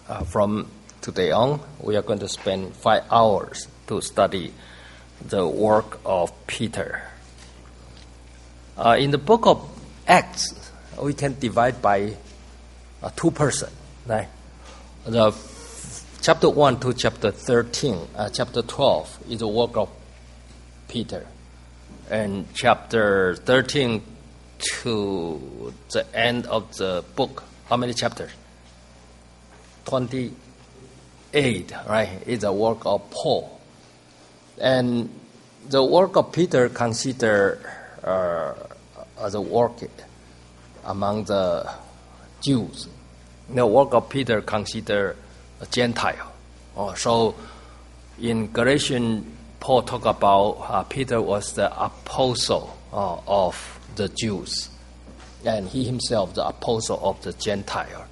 From today on, we are going to spend 5 hours to study the work of Peter. In the book of Acts, we can divide by 2 persons. Right? The chapter 1 to chapter 13, chapter 12 is the work of Peter. And chapter 13 to the end of the book, how many chapters? 28, right, is the work of Paul. And the work of Peter considered as a work among the Jews. The work of Peter considered a Gentile. So in Galatians, Paul talked about Peter was the apostle of the Jews, and he himself the apostle of the Gentile.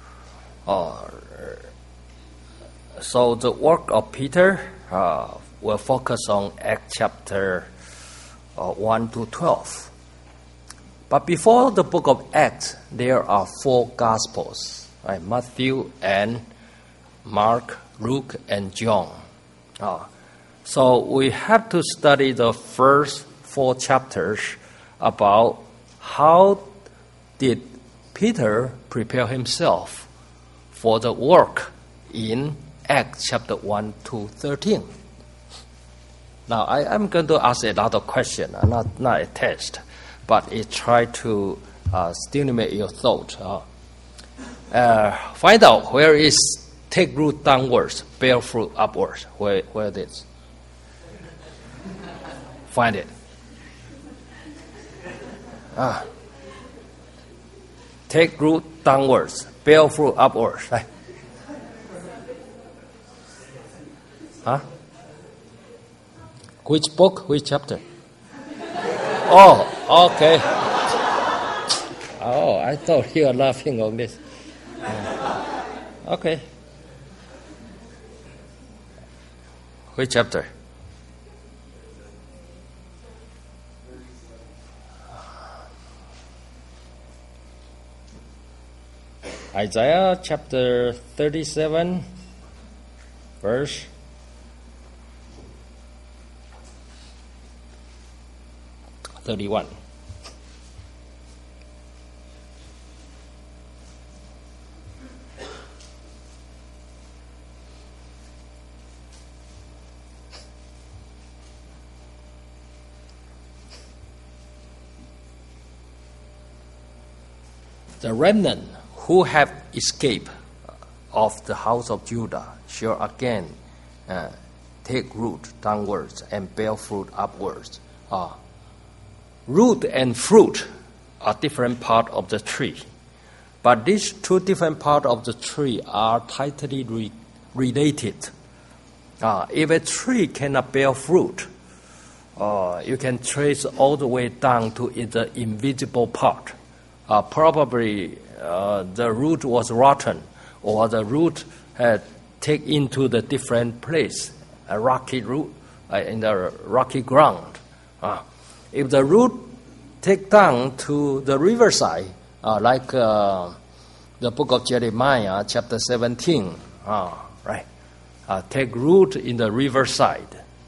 So the work of Peter will focus on Acts chapter 1 to 12. But before the book of Acts, there are 4 Gospels, right? Matthew and Mark, Luke, and John. So we have to study the first 4 chapters about how did Peter prepare himself for the work in Acts chapter 1 to 13. Now, I'm going to ask a lot of questions, not a test, but it try to stimulate your thought. Find out where is take root downwards, bear fruit upwards. Where it is? Find it. Take root downwards, bear fruit upwards. Right? Which book? Which chapter? Oh, okay. Oh, I thought you were laughing on this. Okay. Which chapter? Isaiah chapter 37, verse 31. The remnant who have escaped of the house of Judah shall again take root downwards and bear fruit upwards. Root and fruit are different parts of the tree, but these 2 different parts of the tree are tightly related. If a tree cannot bear fruit, you can trace all the way down to the invisible part. Probably the root was rotten, or the root had taken into the different place, a rocky root in the rocky ground. If the root take down to the riverside, like the book of Jeremiah, chapter 17, right? Take root in the riverside.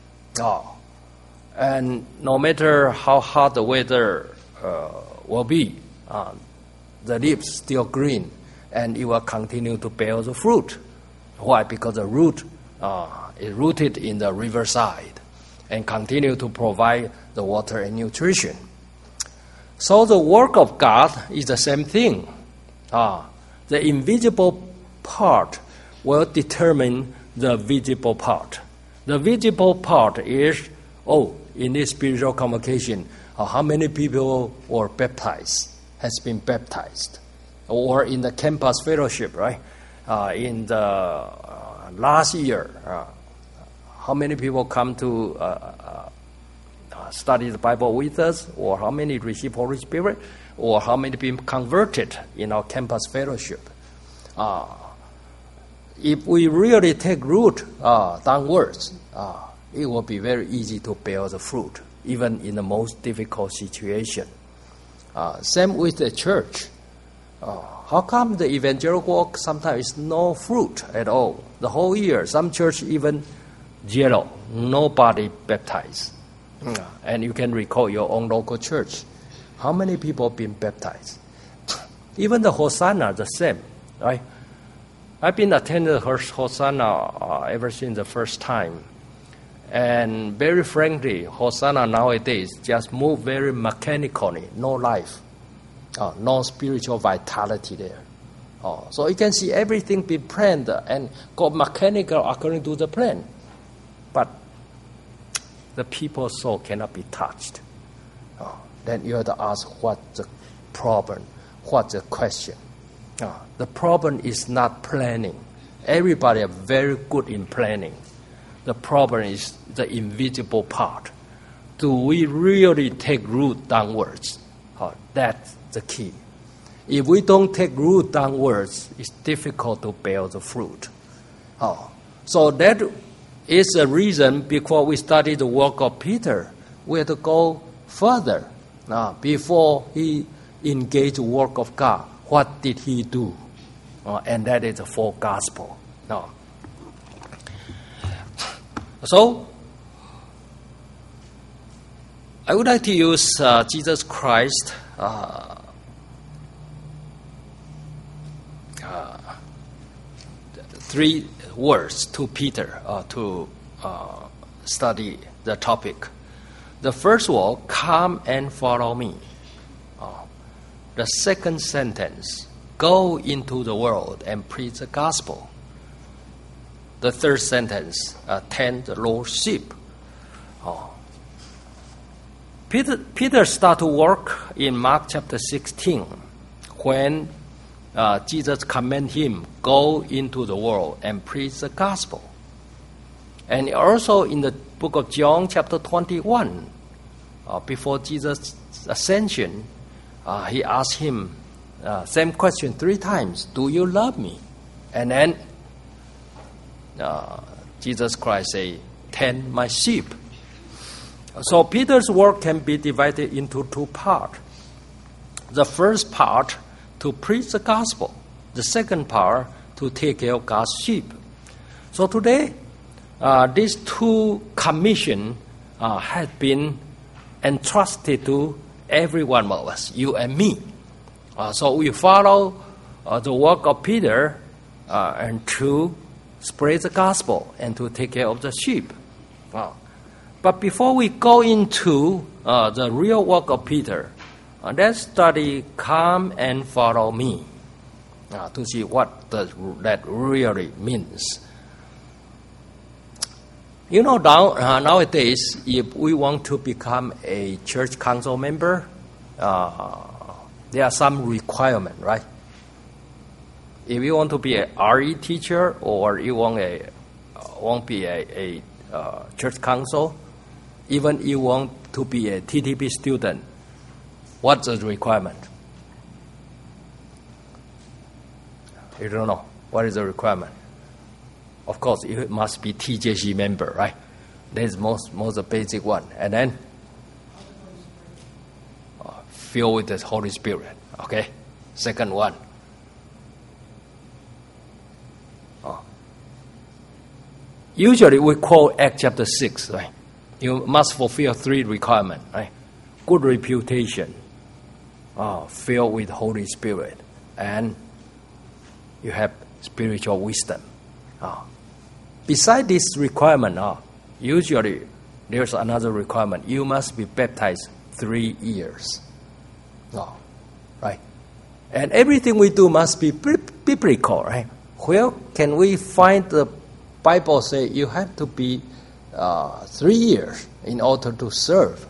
And no matter how hot the weather will be, the leaves still green, and it will continue to bear the fruit. Why? Because the root is rooted in the riverside and continue to provide the water and nutrition. So the work of God is the same thing. The invisible part will determine the visible part. The visible part is, in this spiritual convocation, how many people were baptized, has been baptized. Or in the campus fellowship, right? In the last year, how many people come to study the Bible with us, or how many receive Holy Spirit, or how many people converted in our campus fellowship. If we really take root downwards, it will be very easy to bear the fruit, even in the most difficult situation. Same with the church. How come the evangelical work sometimes is no fruit at all? The whole year, some church even zero, nobody baptized. And you can recall your own local church. How many people been baptized? Even the Hosanna, the same, right? I've been attending Hosanna ever since the first time. And very frankly, Hosanna nowadays just move very mechanically, no life. No spiritual vitality there. So you can see everything be planned and go mechanical according to the plan. But the people's soul cannot be touched. Then you have to ask what's the problem, what's the question. The problem is not planning. Everybody are very good in planning. The problem is the invisible part. Do we really take root downwards? That's the key. If we don't take root downwards, it's difficult to bear the fruit. So that is the reason because we study the work of Peter, we have to go further. Before he engaged the work of God, what did he do? And that is the full gospel. So, I would like to use Jesus Christ three words to Peter to study the topic. The first word, come and follow me. The second sentence, go into the world and preach the gospel. The third sentence, tend the Lord's sheep. Peter started to work in Mark chapter 16 when Jesus commanded him, go into the world and preach the gospel. And also in the book of John chapter 21, before Jesus' ascension, he asked him same question 3 times, do you love me? And then Jesus Christ said, tend my sheep. So Peter's work can be divided into 2 parts. The first part, to preach the gospel. The second part, to take care of God's sheep. So today, these 2 commissions have been entrusted to every one of us, you and me. So we follow the work of Peter and to spread the gospel and to take care of the sheep. But before we go into the real work of Peter, let's study come and follow me to see what that really means. You know, nowadays, if we want to become a church council member, there are some requirements, right? If you want to be a RE teacher or you want be a church council, even you want to be a TTP student, what's the requirement? You don't know. What is the requirement? Of course, you must be TJC member, right? That's most basic one. And then filled with the Holy Spirit. Okay? Second one. Usually we quote Acts chapter 6, right? You must fulfill 3 requirements, right? Good reputation, filled with Holy Spirit, and you have spiritual wisdom. Besides this requirement, usually there's another requirement. You must be baptized 3 years. Right? And everything we do must be biblical, right? Where can we find the Bible say you have to be 3 years in order to serve?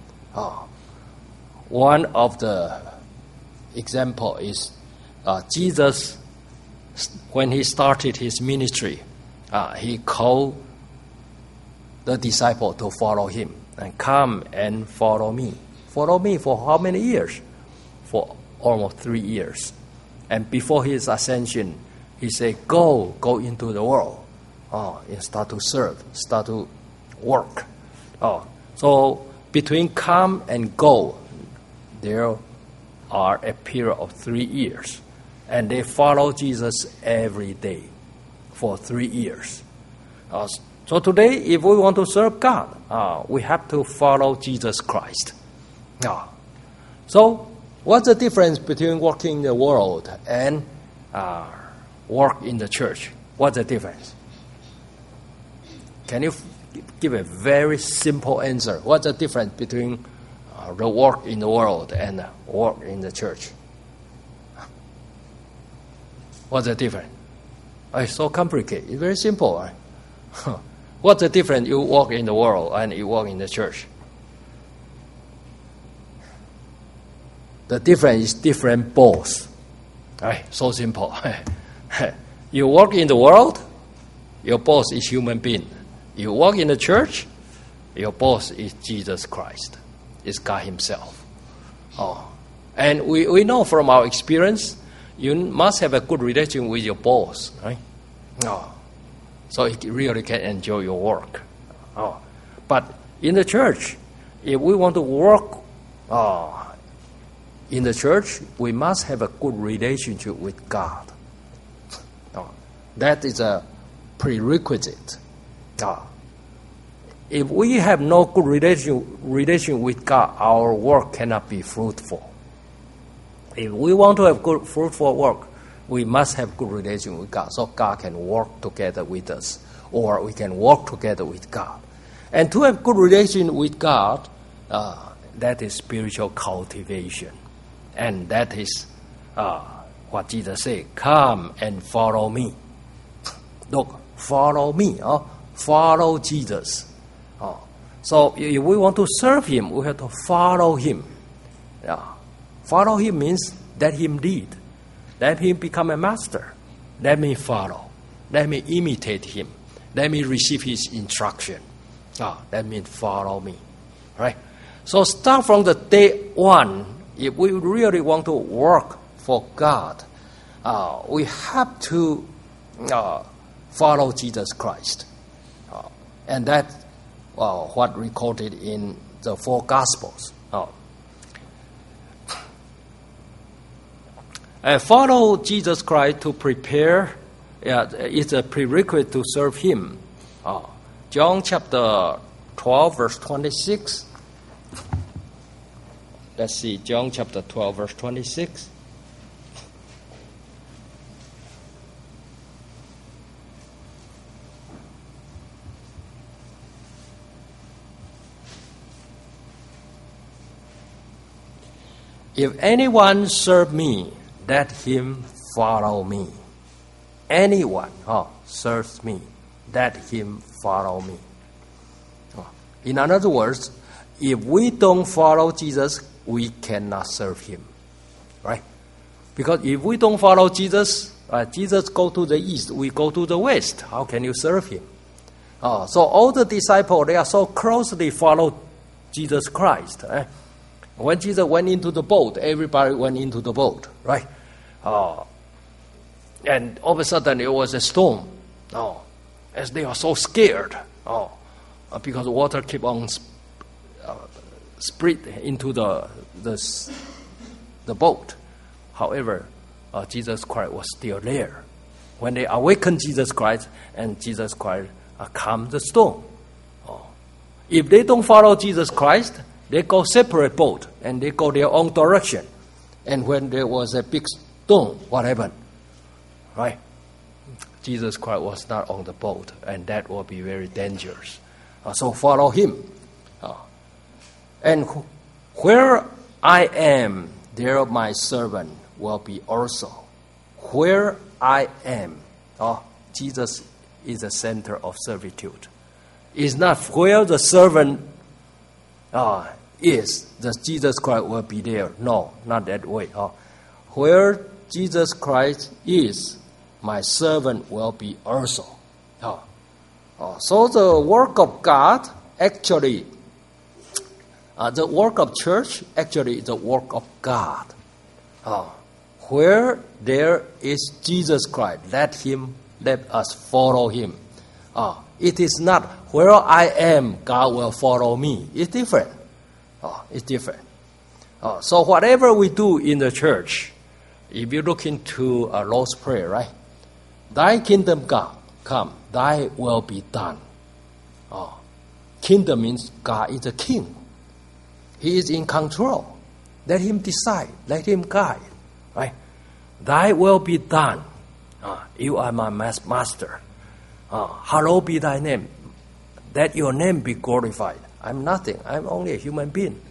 One of the example is Jesus, when he started his ministry, he called the disciple to follow him and come and follow me. Follow me for how many years? For almost 3 years. And before his ascension, he said, go into the world. And start to serve, start to work. So between come and go, there are a period of 3 years. And they follow Jesus every day for 3 years. So today, if we want to serve God, we have to follow Jesus Christ. So what's the difference between working in the world and work in the church? What's the difference? Can you give a very simple answer? What's the difference between the work in the world and work in the church? What's the difference? It's so complicated. It's very simple. Right? What's the difference? You work in the world and you work in the church. The difference is different boss. Right? So simple. You work in the world, your boss is human being. You work in the church, your boss is Jesus Christ. It's God himself. And we know from our experience, you must have a good relation with your boss, right? So you really can enjoy your work. But in the church, if we want to work in the church, we must have a good relationship with God. That is a prerequisite. If we have no good relation with God, our work cannot be fruitful. If we want to have good fruitful work, we must have good relation with God, so God can work together with us, or we can work together with God. And to have good relation with God, that is spiritual cultivation. And that is what Jesus said, come and follow me. Look, follow me, follow Jesus. So if we want to serve him, we have to follow him. Follow him means let him lead. Let him become a master. Let me follow. Let me imitate him. Let me receive his instruction. That means follow me. Right? So start from the day one. If we really want to work for God, we have to follow Jesus Christ. And that's what recorded in the 4 Gospels. Follow Jesus Christ to prepare. It's a prerequisite to serve him. John chapter 12, verse 26. Let's see, John chapter 12, verse 26. If anyone serve me, let him follow me. Anyone serves me, let him follow me. In other words, if we don't follow Jesus, we cannot serve him. Right? Because if we don't follow Jesus, Jesus go to the east, we go to the west. How can you serve him? So all the disciples, they are so closely follow Jesus Christ. When Jesus went into the boat, everybody went into the boat, right? And all of a sudden it was a storm. As they are so scared, because the water keep on spread into the boat. However, Jesus Christ was still there. When they awakened Jesus Christ, and Jesus Christ calmed the storm. If they don't follow Jesus Christ, they go separate boat, and they go their own direction. And when there was a big storm, what happened? Right? Jesus Christ was not on the boat, and that will be very dangerous. So follow him. And where I am, there my servant will be also. Where I am, Jesus is the center of servitude. It's not where the servant is, that Jesus Christ will be there. No, not that way. Where Jesus Christ is, my servant will be also. So the work of God, actually, the work of church, actually is the work of God. Where there is Jesus Christ, let us follow him. It is not where I am, God will follow me. It's different. It's different. So whatever we do in the church, If you look into Lord's Prayer, right? Thy kingdom come, thy will be done. Kingdom means God is a king. He is in control. Let him decide. Let him guide. Right? Thy will be done. You are my master. Hallowed be thy name. That your name be glorified. I'm nothing. I'm only a human being.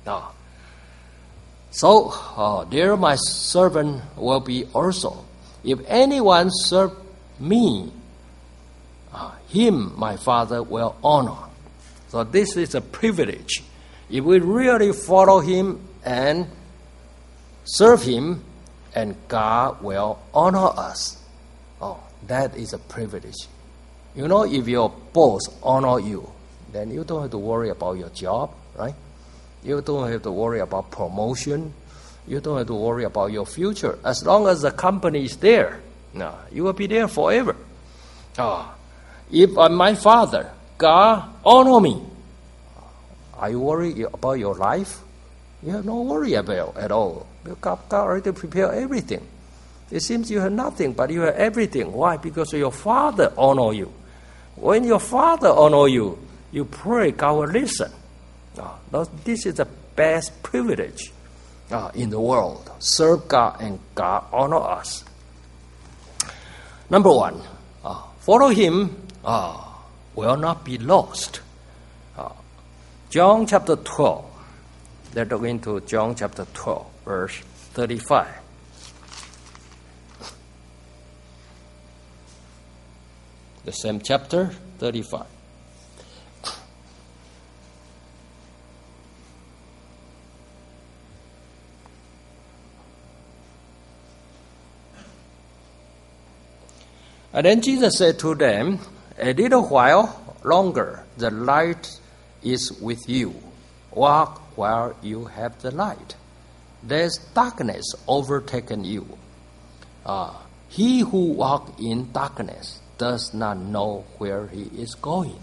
So, there my servant will be also. If anyone serve me, him my Father will honor. So this is a privilege. If we really follow him and serve him, and God will honor us. That is a privilege. You know, if your boss honor you, then you don't have to worry about your job, right? You don't have to worry about promotion. You don't have to worry about your future. As long as the company is there, you will be there forever. If my Father, God, honor me, are you worried about your life? You have no worry about at all. God already prepared everything. It seems you have nothing, but you have everything. Why? Because your Father honor you. When your Father honor you, you pray, God will listen. This is the best privilege in the world. Serve God and God honor us. Number one, follow him will not be lost. John chapter 12. Let's look into John chapter 12, verse 35. The same chapter, 35. And then Jesus said to them, a little while longer the light is with you. Walk while you have the light, lest darkness overtaken you. He who walks in darkness does not know where he is going.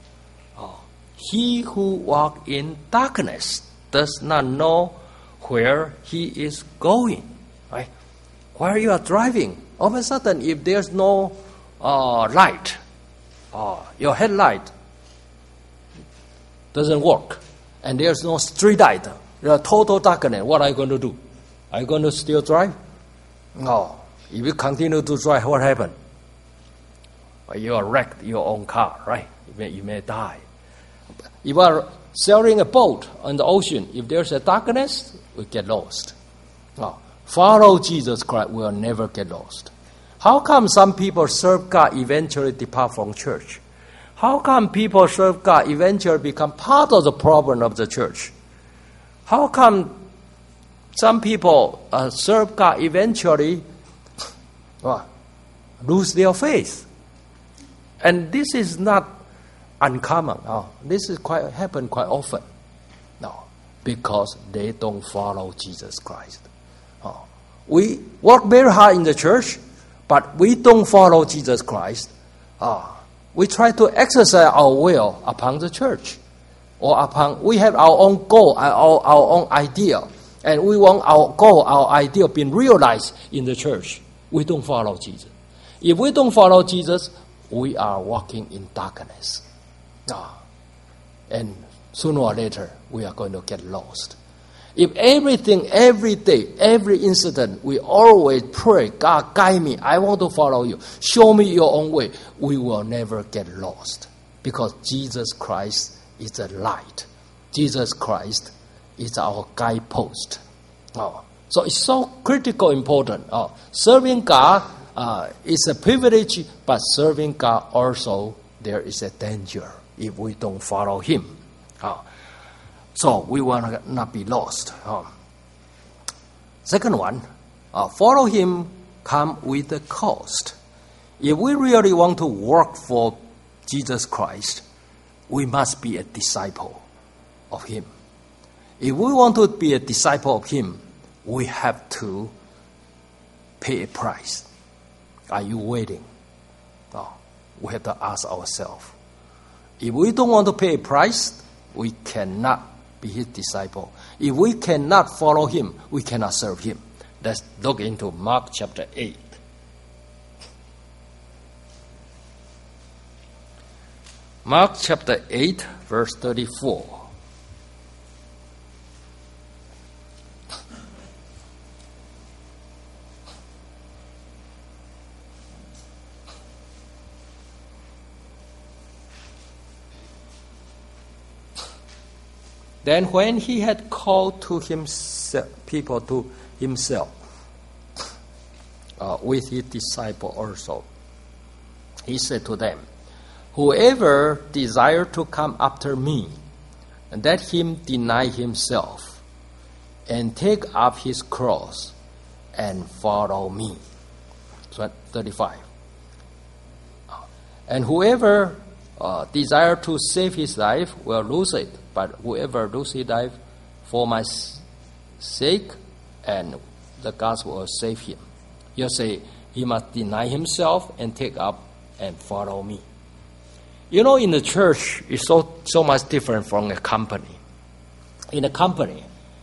He who walks in darkness does not know where he is going. Right? While you are driving, all of a sudden, if there's no light, your headlight doesn't work, and there's no street light, there's total darkness, what are you going to do? Are you going to still drive? No. If you continue to drive, what happens? You are wrecked your own car, right? You may die. If you are sailing a boat on the ocean, if there's a darkness, we get lost. Follow Jesus Christ, we will never get lost. How come some people serve God eventually depart from church? How come people serve God eventually become part of the problem of the church? How come some people serve God eventually lose their faith? And this is not uncommon. This is happen quite often. No, because they don't follow Jesus Christ. We work very hard in the church, but we don't follow Jesus Christ. We try to exercise our will upon the church, or we have our own goal, our own idea, and we want our goal, our idea being realized in the church. We don't follow Jesus. If we don't follow Jesus, we are walking in darkness. And sooner or later, we are going to get lost. If everything, every day, every incident, we always pray, God, guide me, I want to follow you, show me your own way, we will never get lost. Because Jesus Christ is the light. Jesus Christ is our guidepost. So it's so critical, important. Serving God is a privilege, but serving God also, there is a danger if we don't follow him. So we will not be lost. Second one, follow him come with a cost. If we really want to work for Jesus Christ, we must be a disciple of him. If we want to be a disciple of him, we have to pay a price. Are you waiting? We have to ask ourselves. If we don't want to pay a price, we cannot be his disciple. If we cannot follow him, we cannot serve him. Let's look into Mark chapter 8. Mark chapter 8, verse 34. Then when he had called to himself, people to himself, with his disciple also, he said to them, whoever desires to come after me, let him deny himself and take up his cross and follow me. 35. And whoever desires to save his life will lose it, but whoever loses his life for my sake and the gospel will save him. You say he must deny himself and take up and follow me. You know, in the church, it's so much different from a company. In a company,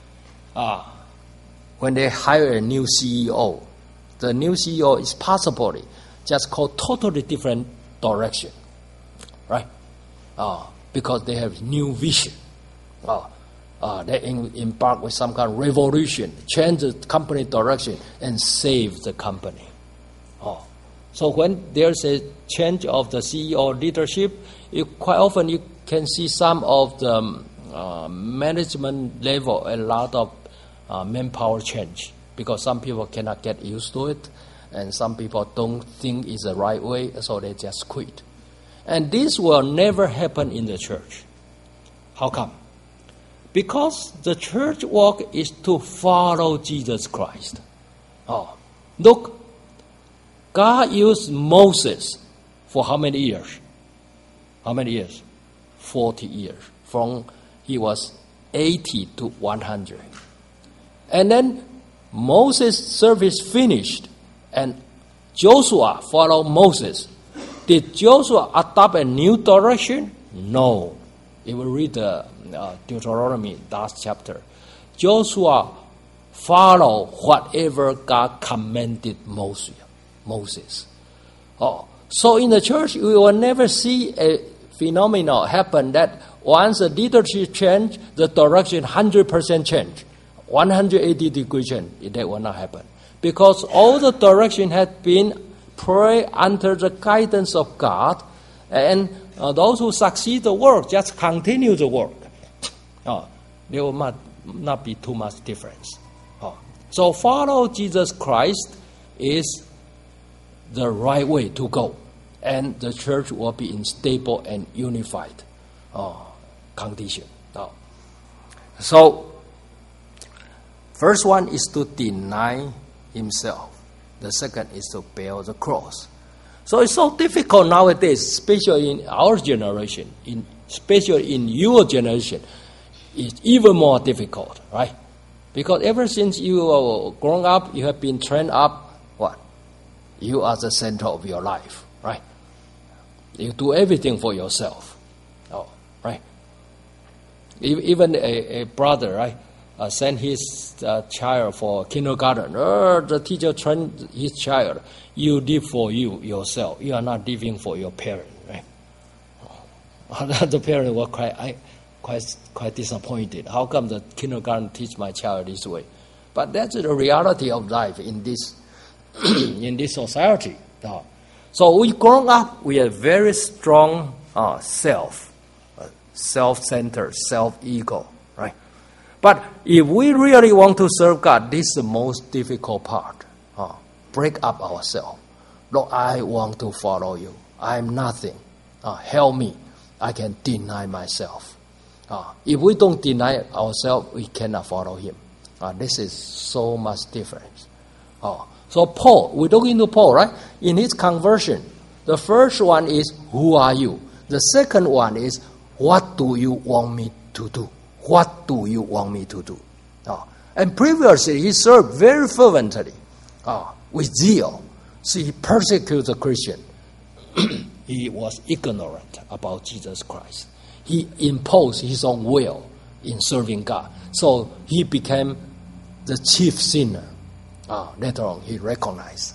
when they hire a new CEO, the new CEO is possibly just called totally different direction, right? Because they have new vision. They embark with some kind of revolution, change the company direction, and save the company. So when there's a change of the CEO leadership, quite often you can see some of the management level, a lot of manpower change, because some people cannot get used to it, and some people don't think it's the right way, so they just quit. And this will never happen in the church. How come? Because the church work is to follow Jesus Christ. Look, God used Moses for how many years? 40 years. From he was 80 to 100. And then Moses' service finished, and Joshua followed Moses. Did Joshua adopt a new direction? No. You will read the Deuteronomy, last chapter. Joshua followed whatever God commanded Moses. So in the church, we will never see a phenomenon happen that once the leadership change, the direction 100% change, 180 degree change. That will not happen. Because all the direction had been pray under the guidance of God, and those who succeed the work just continue the work. There will not be too much difference. So follow Jesus Christ is the right way to go, and the church will be in stable and unified condition. So first one is to deny himself. The second is to bear the cross. So it's so difficult nowadays, especially in our generation, especially in your generation. It's even more difficult, right? Because ever since you are grown up, you have been trained up, what? You are the center of your life, right? You do everything for yourself, right? Even a brother, right? Send his child for kindergarten. The teacher trained his child. You live for yourself. You are not living for your parent, right? The parent was quite disappointed. How come the kindergarten teach my child this way? But that's the reality of life in this in this society. So we grown up with a very strong self-centered, self-ego, right? But if we really want to serve God, this is the most difficult part. Break up ourselves. Lord, I want to follow you. I am nothing. Help me. I can deny myself. If we don't deny ourselves, we cannot follow him. This is so much difference. So Paul, we look into Paul, right? In his conversion, the first one is, who are you? The second one is, what do you want me to do? What do you want me to do? And previously, he served very fervently, with zeal. So he persecuted the Christian. He was ignorant about Jesus Christ. He imposed his own will in serving God. So he became the chief sinner. Later on, he recognized.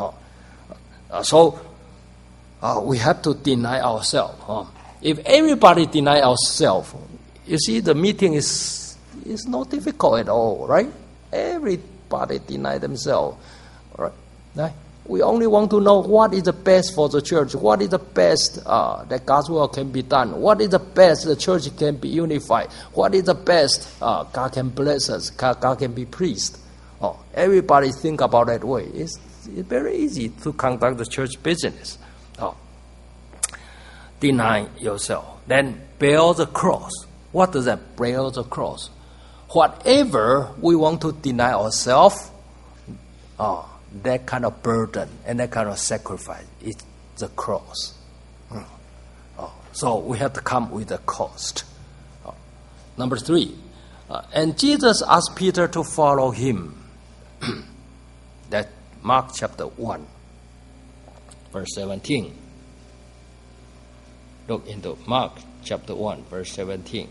So we have to deny ourselves. If everybody deny ourselves, you see, the meeting is not difficult at all, right? Everybody deny themselves, right? We only want to know what is the best for the church, what is the best that God's will can be done, what is the best the church can be unified, what is the best God can bless us, God can be pleased. Everybody think about that way. It's very easy to conduct the church business. Deny yourself. Then bear the cross. What does that bear the cross? Whatever we want to deny ourselves, that kind of burden and that kind of sacrifice is the cross. So we have to come with a cost. Number 3, and Jesus asked Peter to follow him. That Mark chapter 1, verse 17. Look into Mark chapter 1, verse 17.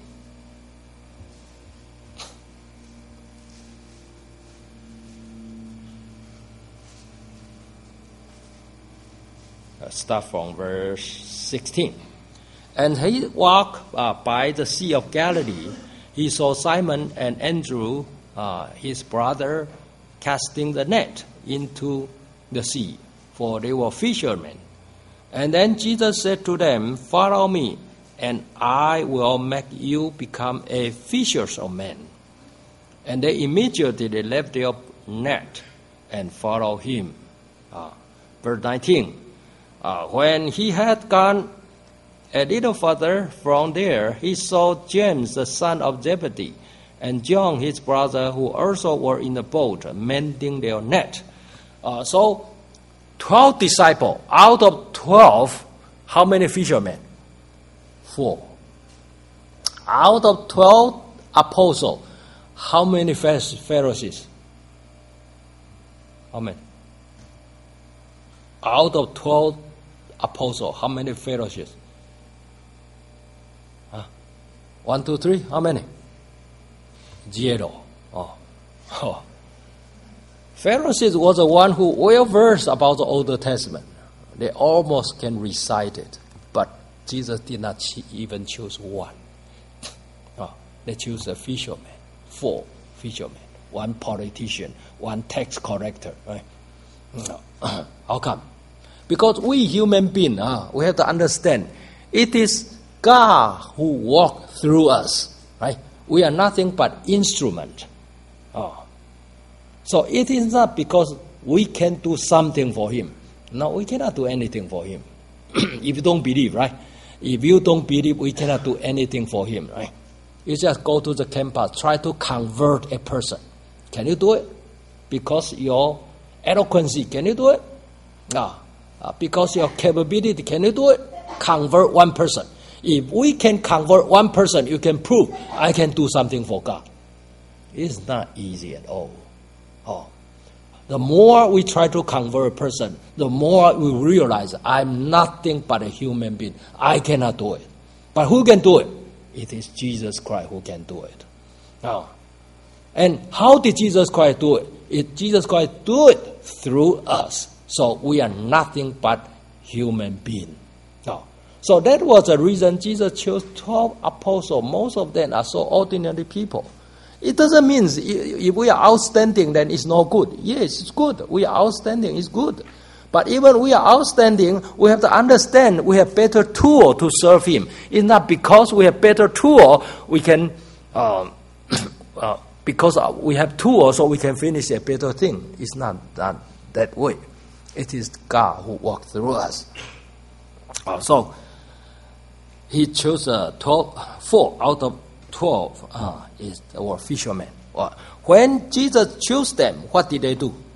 Start from verse 16. And he walked by the Sea of Galilee. He saw Simon and Andrew, his brother, casting the net into the sea, for they were fishermen. And then Jesus said to them, "Follow me, and I will make you become a fishers of men." And they immediately left their net and followed him. Verse 19. When he had gone a little further from there, he saw James, the son of Zebedee, and John, his brother, who also were in the boat, mending their net. So, 12 disciples. Out of 12, how many fishermen? 4. Out of 12 apostles, how many Pharisees? How many? Out of 12 apostles, how many Pharisees? 1, 2, 3, how many? 0. Pharisees was the one who well versed about the Old Testament. They almost can recite it, but Jesus did not even choose one. They chose a fisherman, 4 fishermen, 1 politician, 1 tax collector. Right? How come? Because we human beings, we have to understand, it is God who walks through us. Right? We are nothing but instrument. So it is not because we can do something for Him. No, we cannot do anything for Him. If you don't believe, right? If you don't believe, we cannot do anything for Him, right? You just go to the campus, try to convert a person. Can you do it? Because your eloquence, can you do it? No. Because your capability, can you do it? Convert one person. If we can convert one person, you can prove I can do something for God. It's not easy at all. The more we try to convert a person, the more we realize I'm nothing but a human being. I cannot do it. But who can do it? It is Jesus Christ who can do it. And how did Jesus Christ do it? Jesus Christ do it through us. So we are nothing but human beings. So that was the reason Jesus chose 12 apostles. Most of them are so ordinary people. It doesn't mean if we are outstanding, then it's not good. Yes, it's good. We are outstanding, it's good. But even we are outstanding, we have to understand we have better tool to serve Him. It's not because we have better tool, we can, because we have tool, so we can finish a better thing. It's not that way. It is God who walks through us. So, He chose 4 out of 12 were fishermen. When Jesus chose them, what did they do?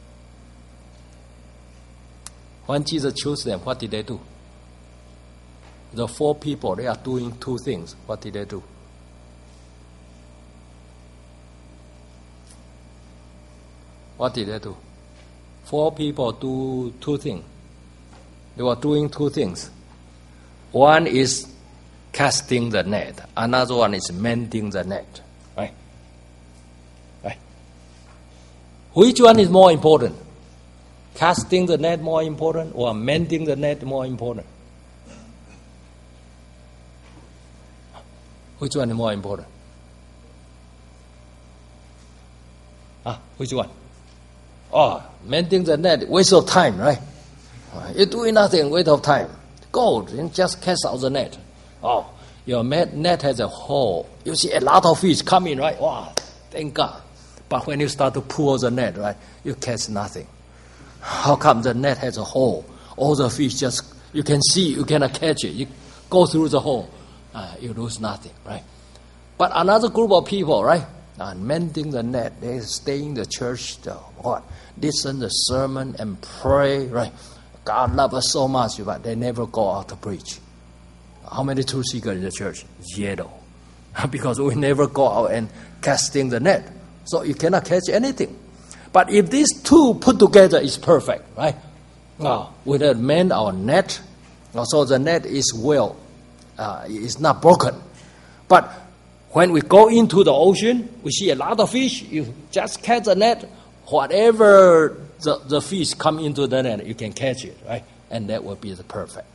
When Jesus chose them, what did they do? The 4 people, they are doing 2 things. What did they do? What did they do? 4 people do 2 things. They were doing 2 things. One is casting the net. Another one is mending the net. Right? Which one is more important? Casting the net more important or mending the net more important? Which one is more important? Which one? Mending the net, waste of time, right? You're doing nothing, waste of time. Go and just cast out the net. Your net has a hole. You see a lot of fish coming, right? Wow, thank God. But when you start to pull the net, right, you catch nothing. How come the net has a hole? All the fish just, you can see, you cannot catch it. You go through the hole, you lose nothing, right? But another group of people, right, mending the net, they stay in the church, listen the sermon and pray, right? God loves us so much, but they never go out to preach. How many truth seekers in the church? 0. Because we never go out and casting the net. So you cannot catch anything. But if these two put together is perfect, right? We have mend our net, so the net is it's not broken. But when we go into the ocean, we see a lot of fish. You just catch the net, whatever the fish come into the net, you can catch it, right? And that will be the perfect.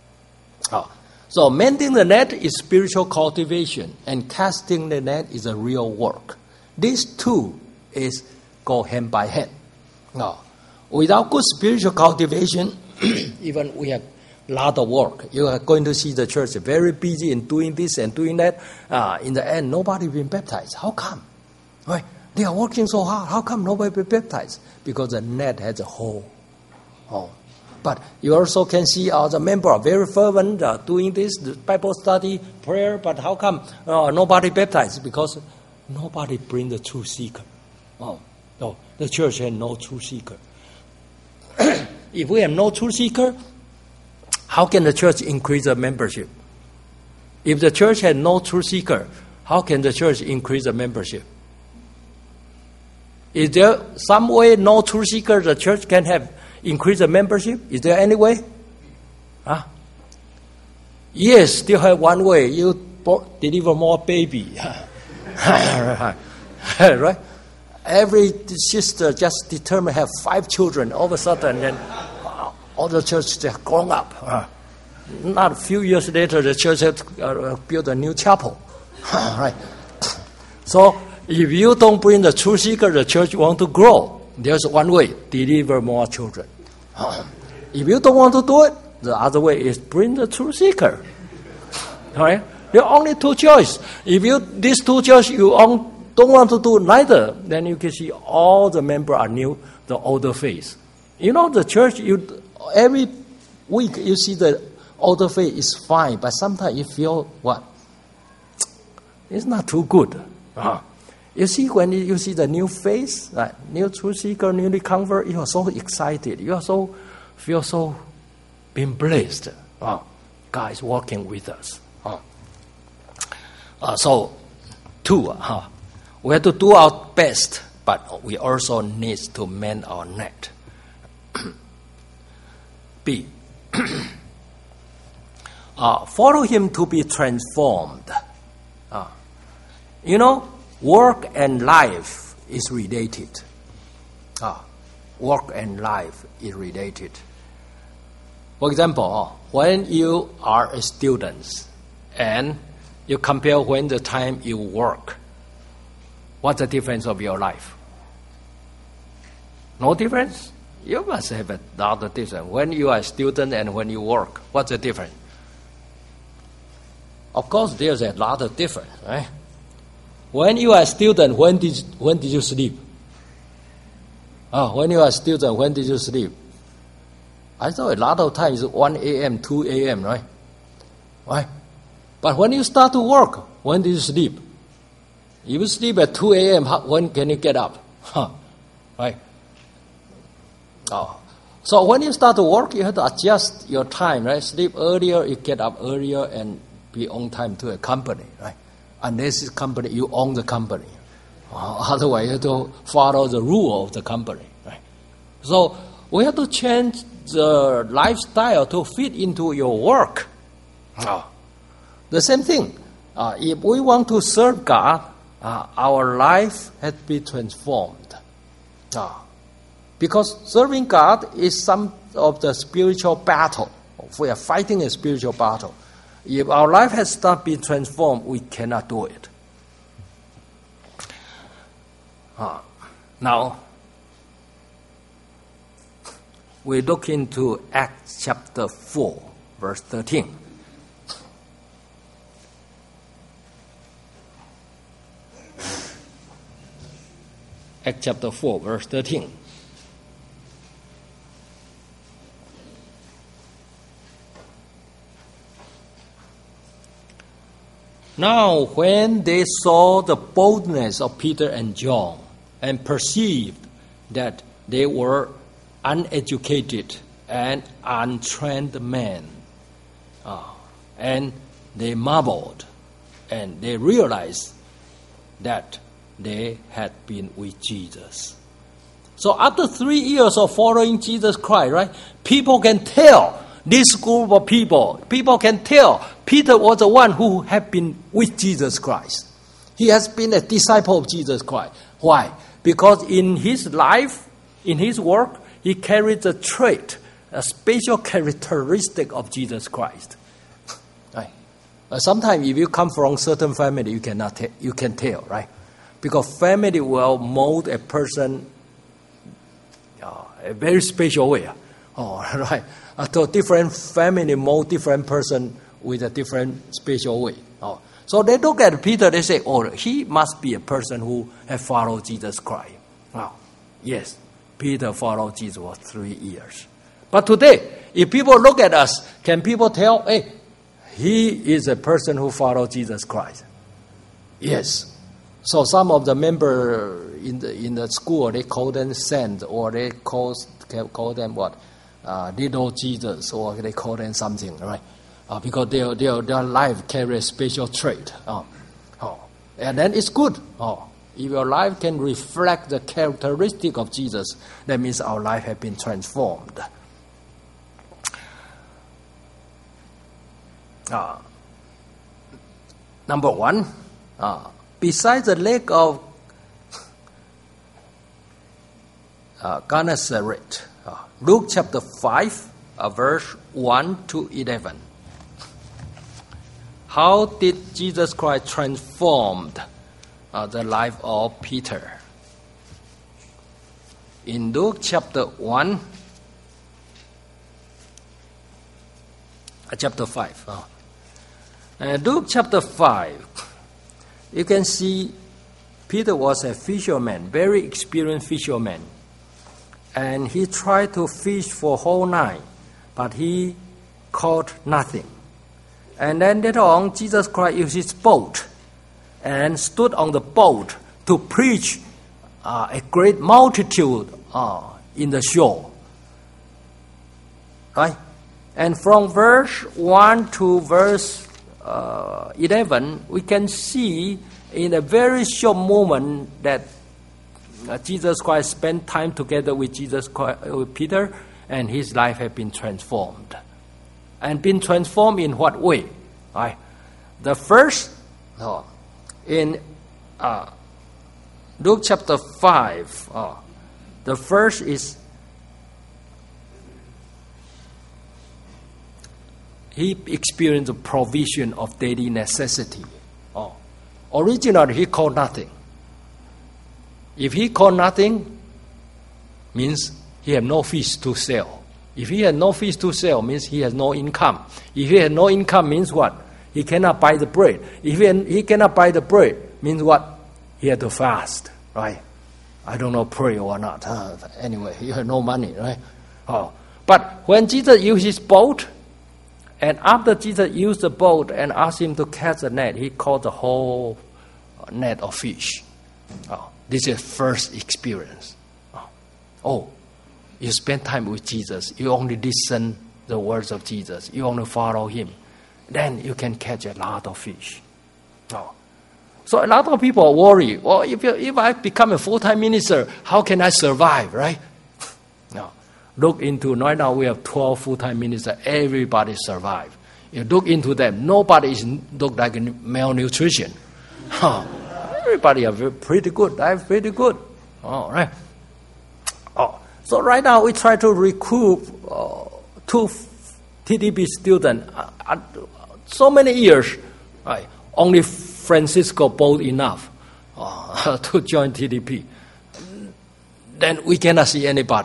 So mending the net is spiritual cultivation, and casting the net is a real work. These two go hand by hand. Without good spiritual cultivation, even we have a lot of work. You are going to see the church very busy in doing this and doing that. In the end, nobody will be baptized. How come? Right? They are working so hard. How come nobody will be baptized? Because the net has a hole. But you also can see the members are very fervent doing this, the Bible study, prayer. But how come nobody baptized? Because nobody bring the truth seeker. No, the church has no truth seeker. If we have no truth seeker, how can the church increase the membership? If the church has no truth seeker, how can the church increase the membership? Is there some way no truth seeker the church can have increase the membership? Is there any way? Yes, still have one way. You deliver more baby. Right? Every sister just determined to have 5 children. All of a sudden, then all the church they have grown up. Not a few years later, the church had built a new chapel. Right? So, if you don't bring the truth seeker, the church want to grow. There's one way: deliver more children. If you don't want to do it, the other way is bring the truth seeker. All right? There are only 2 choices. If these 2 choices you don't want to do neither, then you can see all the members are new, the older face. You know, the church, every week you see the older face is fine, but sometimes you feel what? It's not too good. You see, when you see the new face, new truth seeker, newly convert, you are so excited. You are feel so being blessed. God is working with us. So, 2, we have to do our best, but we also need to mend our net. B, follow him to be transformed. Work and life is related. Work and life is related. For example, when you are a student and you compare when the time you work, what's the difference of your life? No difference? You must have a lot of difference. When you are a student and when you work, what's the difference? Of course, there's a lot of difference, right? When you are a student, when did you sleep? When you are a student, when did you sleep? I thought a lot of times 1 a.m., 2 a.m., right? Right? But when you start to work, when do you sleep? If you sleep at 2 a.m., when can you get up? Right? So when you start to work, you have to adjust your time, right? Sleep earlier, you get up earlier and be on time to a company, right? Unless this company, you own the company. Otherwise, you have to follow the rule of the company, right? So we have to change the lifestyle to fit into your work. The same thing. If we want to serve God, our life has to be transformed. Because serving God is some of the spiritual battle. We are fighting a spiritual battle. If our life has not been transformed, we cannot do it. Now, we look into Acts chapter 4, verse 13. Acts chapter 4, verse 13. Now, when they saw the boldness of Peter and John and perceived that they were uneducated and untrained men, and they marveled, and they realized that they had been with Jesus. So after 3 years of following Jesus Christ, right, people can tell, this group of people can tell Peter was the one who had been with Jesus Christ. He has been a disciple of Jesus Christ. Why? Because in his life, in his work, he carried the trait, a special characteristic of Jesus Christ. Right? Sometimes if you come from certain family, you can tell, right? Because family will mold a person a very special way. Right? So different family mold different person with a different special way. So they look at Peter, they say, he must be a person who has followed Jesus Christ. Yes, Peter followed Jesus for 3 years. But today, if people look at us, can people tell, hey, he is a person who followed Jesus Christ? Yes. So some of the members in the school, they call them saints, or they call them what? Little Jesus, or they call them something, right? Because their life carries a special trait. And then it's good. If your life can reflect the characteristic of Jesus, that means our life has been transformed. Number one, besides the lake of Gennesaret, Luke chapter 5, verse 1 to 11. How did Jesus Christ transform the life of Peter? In Luke chapter 1, chapter 5. Luke chapter 5, you can see Peter was a fisherman, very experienced fisherman. And he tried to fish for whole night, but he caught nothing. And then later on, Jesus Christ used his boat and stood on the boat to preach a great multitude in the shore. Right? And from verse 1 to verse 11, we can see in a very short moment that Jesus Christ spent time together with with Peter, and his life had been transformed. And been transformed in what way? Right? The first, in Luke chapter 5, the first is he experienced the provision of daily necessity. Originally, he called nothing. If he caught nothing, means he had no fish to sell. If he had no fish to sell, means he has no income. If he had no income, means what? He cannot buy the bread. If he cannot buy the bread, means what? He had to fast, right? I don't know, pray or not. Anyway, he had no money, right? But when Jesus used his boat, and after Jesus used the boat and asked him to catch the net, he caught the whole net of fish. This is first experience. You spend time with Jesus. You only listen the words of Jesus. You only follow him. Then you can catch a lot of fish. So a lot of people worry, if I become a full-time minister, how can I survive, right? Look into, right now we have 12 full-time ministers. Everybody survive. You look into them. Nobody look like So right now we try to recruit 2 TDP students. So many years, right? Only Francisco bold enough to join TDP. Then we cannot see anybody.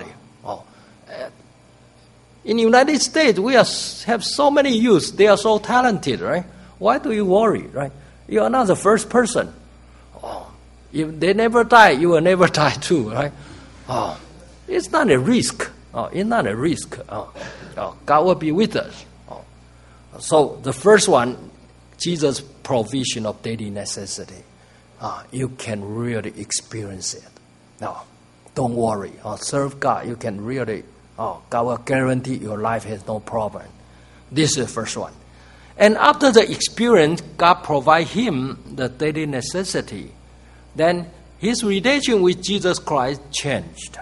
In the United States, we have so many youths. They are so talented, right? Why do you worry, right? You are not the first person. If they never die, you will never die too, right? It's not a risk. It's not a risk. God will be with us. So the first one, Jesus' provision of daily necessity. You can really experience it. Don't worry. Serve God. You can really, God will guarantee your life has no problem. This is the first one. And after the experience, God provide him the daily necessity. Then his relation with Jesus Christ changed.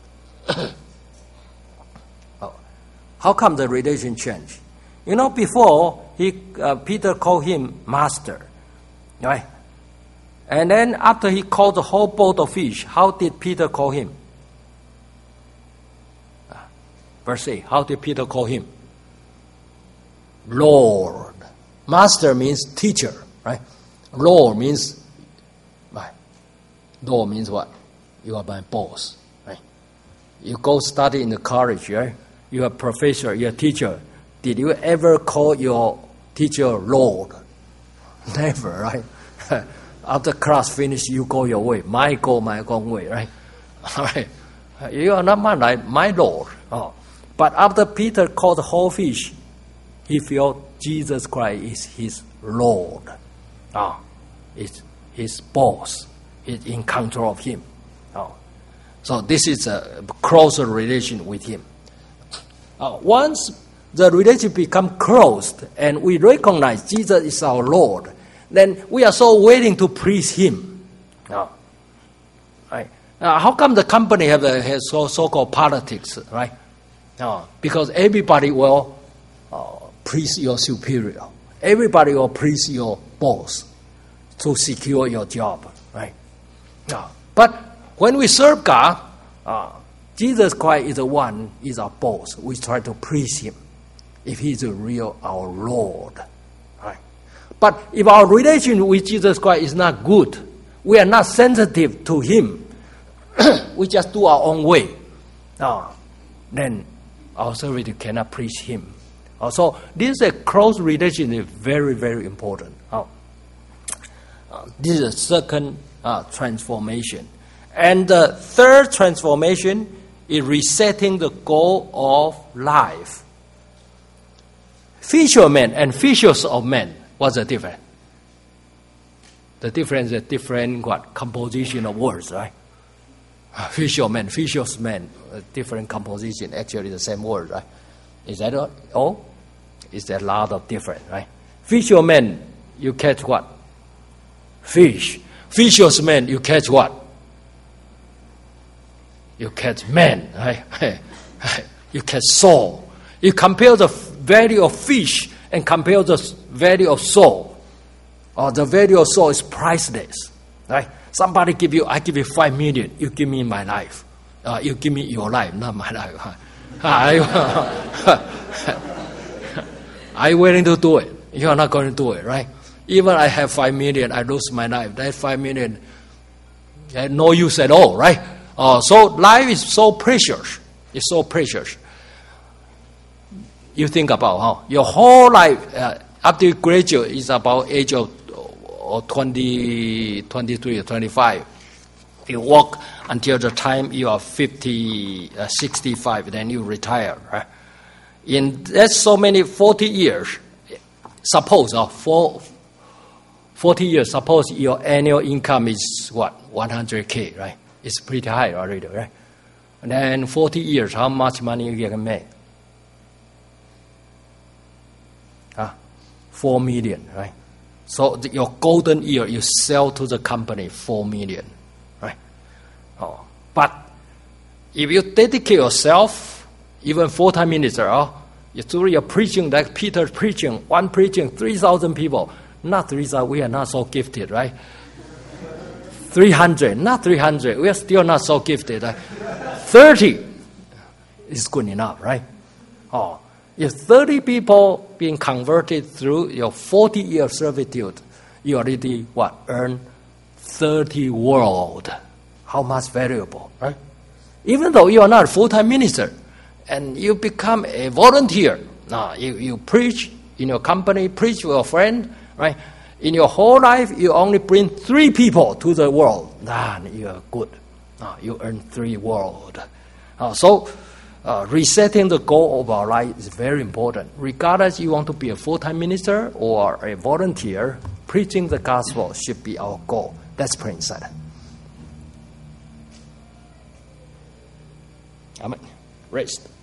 How come the relation changed? Before Peter called him master, right? And then after he called the whole boat of fish, how did Peter call him? Verse 8, how did Peter call him? Lord. Master means teacher, right? Lord means what? You are my boss, right? You go study in the college, right? You are a professor, you are a teacher. Did you ever call your teacher Lord? Never, right? After class finish, you go your way. My go, my own way, right? All right. You are not my Lord. But after Peter called the whole fish, he felt Jesus Christ is his Lord. It's his boss. Is in control of him. So this is a closer relation with him. Once the relationship become closed and we recognize Jesus is our Lord, then we are so willing to please him. Right? How come the company has so-called politics, right? Because everybody will please your superior. Everybody will please your boss to secure your job, right? But when we serve God, Jesus Christ is the one, is our boss. We try to please him if he's the real our Lord. Right? But if our relation with Jesus Christ is not good, we are not sensitive to him, we just do our own way, then our service cannot please him. So this is a close relationship, very, very important. This is the second transformation. And the third transformation is resetting the goal of life. Fishermen and fishers of men, what's the difference? The difference is different composition of words, right? Fishermen, fishersmen, different composition, actually the same word, right? Is that all? Is there a lot of difference, right? Fishermen, you catch what? Fish. Fishermen, you catch what? You catch men, right? You catch soul. You compare the value of fish and compare the value of soul. The value of soul is priceless, right? Somebody I give you 5 million, you give me my life. You give me your life, not my life. Are you willing to do it? You are not going to do it, right? Even I have 5 million, I lose my life. That 5 million had no use at all, right? So life is so precious. It's so precious. You think about your whole life after you graduate is about age of 20, 23 or 25. You work until the time you are 50, 65, then you retire, right? In that's so many 40 years. Suppose 40 years. Suppose your annual income is what 100K, right? It's pretty high already, right? And then 40 years, how much money you can make? 4 million, right? So your golden year, you sell to the company 4 million, right? But if you dedicate yourself, even full-time minister, you're preaching like Peter preaching, one preaching, 3,000 people. Not 3,000, we are not so gifted, right? 300, not 300, we are still not so gifted, right? 30 is good enough, right? Oh, if 30 people being converted through your 40-year servitude, you already earn 30 world. How much valuable, right? Even though you are not a full-time minister, and you become a volunteer, you preach in your company, preach with your friend, right? In your whole life, you only bring 3 people to the world. You are good. You earn 3 world. So resetting the goal of our life is very important. Regardless you want to be a full-time minister or a volunteer, preaching the gospel should be our goal. Let's pray inside. Amen. Raised.